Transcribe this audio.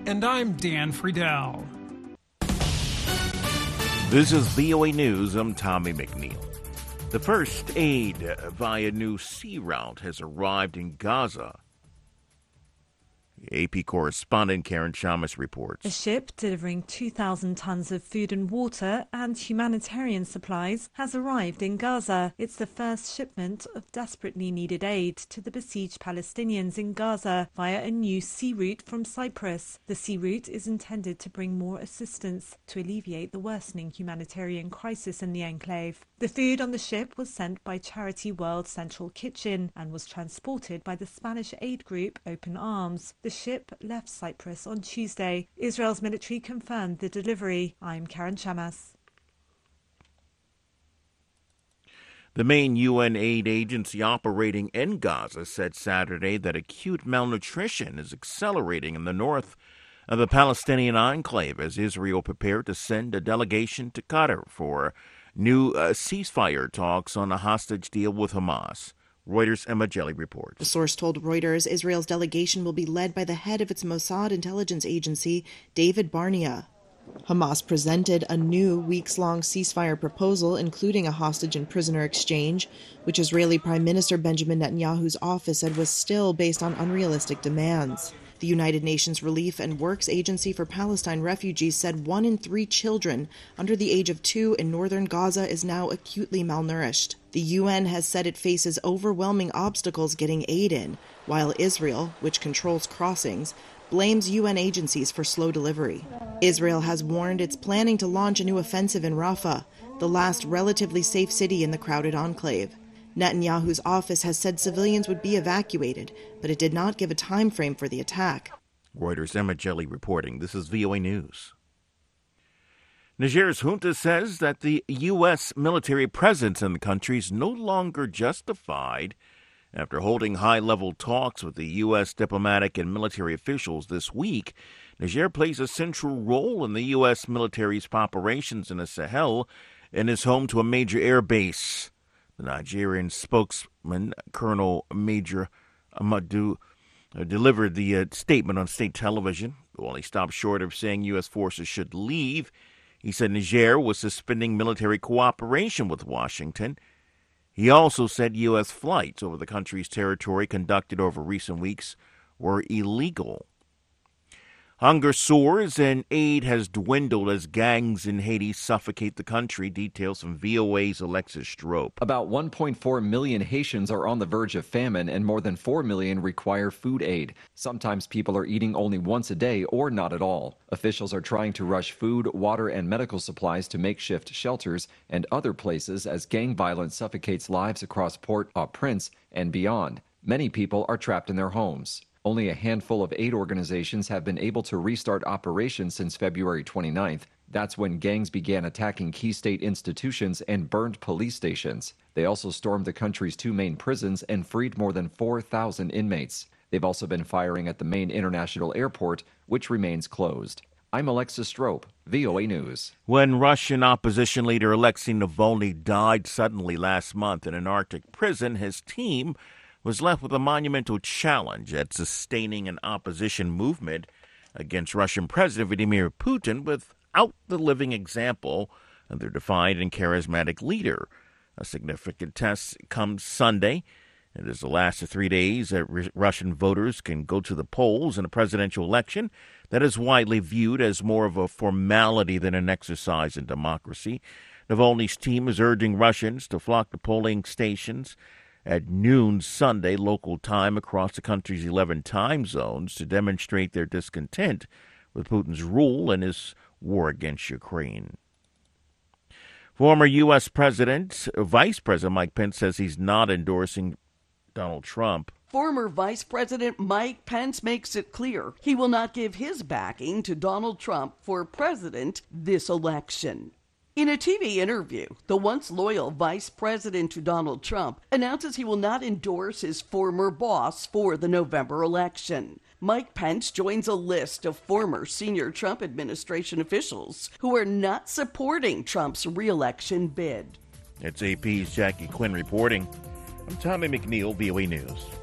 And I'm Dan Friedel. This is VOA News. I'm Tommy McNeil. The first aid via new sea route has arrived in Gaza. AP correspondent Karen Chamas reports. A ship delivering 2,000 tons of food and water and humanitarian supplies has arrived in Gaza. It's the first shipment of desperately needed aid to the besieged Palestinians in Gaza via a new sea route from Cyprus. The sea route is intended to bring more assistance to alleviate the worsening humanitarian crisis in the enclave. The food on the ship was sent by charity World Central Kitchen and was transported by the Spanish aid group Open Arms. The ship left Cyprus on Tuesday. Israel's military confirmed the delivery. I'm Karen Chamas. The main UN aid agency operating in Gaza said Saturday that acute malnutrition is accelerating in the north of the Palestinian enclave as Israel prepared to send a delegation to Qatar for new ceasefire talks on a hostage deal with Hamas. Reuters' Emma Jelly reports. The source told Reuters Israel's delegation will be led by the head of its Mossad intelligence agency, David Barnea. Hamas presented a new weeks-long ceasefire proposal, including a hostage and prisoner exchange, which Israeli Prime Minister Benjamin Netanyahu's office said was still based on unrealistic demands. The United Nations Relief and Works Agency for Palestine Refugees said 1 in 3 children under the age of 2 in northern Gaza is now acutely malnourished. The UN has said it faces overwhelming obstacles getting aid in, while Israel, which controls crossings, blames UN agencies for slow delivery. Israel has warned it's planning to launch a new offensive in Rafah, the last relatively safe city in the crowded enclave. Netanyahu's office has said civilians would be evacuated, but it did not give a time frame for the attack. Reuters' Emma Jelly reporting. This is VOA News. Niger's junta says that the U.S. military presence in the country is no longer justified after holding high-level talks with the U.S. diplomatic and military officials this week. Niger plays a central role in the U.S. military's operations in the Sahel and is home to a major air base. The Nigerian spokesman, Colonel Major Amadu, delivered the statement on state television. While he stopped short of saying U.S. forces should leave, he said Niger was suspending military cooperation with Washington. He also said U.S. flights over the country's territory conducted over recent weeks were illegal. Hunger soars and aid has dwindled as gangs in Haiti suffocate the country. Details from VOA's Alexis Strope. About 1.4 million Haitians are on the verge of famine and more than 4 million require food aid. Sometimes people are eating only once a day or not at all. Officials are trying to rush food, water, and medical supplies to makeshift shelters and other places as gang violence suffocates lives across Port-au-Prince and beyond. Many people are trapped in their homes. Only a handful of aid organizations have been able to restart operations since February 29th. That's when gangs began attacking key state institutions and burned police stations. They also stormed the country's 2 main prisons and freed more than 4,000 inmates. They've also been firing at the main international airport, which remains closed. I'm Alexis Strope, VOA News. When Russian opposition leader Alexei Navalny died suddenly last month in an Arctic prison, his team was left with a monumental challenge at sustaining an opposition movement against Russian President Vladimir Putin without the living example of their defiant and charismatic leader. A significant test comes Sunday. It is the last of 3 days that Russian voters can go to the polls in a presidential election that is widely viewed as more of a formality than an exercise in democracy. Navalny's team is urging Russians to flock to polling stations at noon Sunday local time across the country's 11 time zones to demonstrate their discontent with Putin's rule and his war against Ukraine. Former U.S. Vice President Mike Pence says he's not endorsing Donald Trump. Former Vice President Mike Pence makes it clear he will not give his backing to Donald Trump for president this election. In a TV interview, the once loyal vice president to Donald Trump announces he will not endorse his former boss for the November election. Mike Pence joins a list of former senior Trump administration officials who are not supporting Trump's re-election bid. It's AP's Jackie Quinn reporting. I'm Tommy McNeil, VOA News.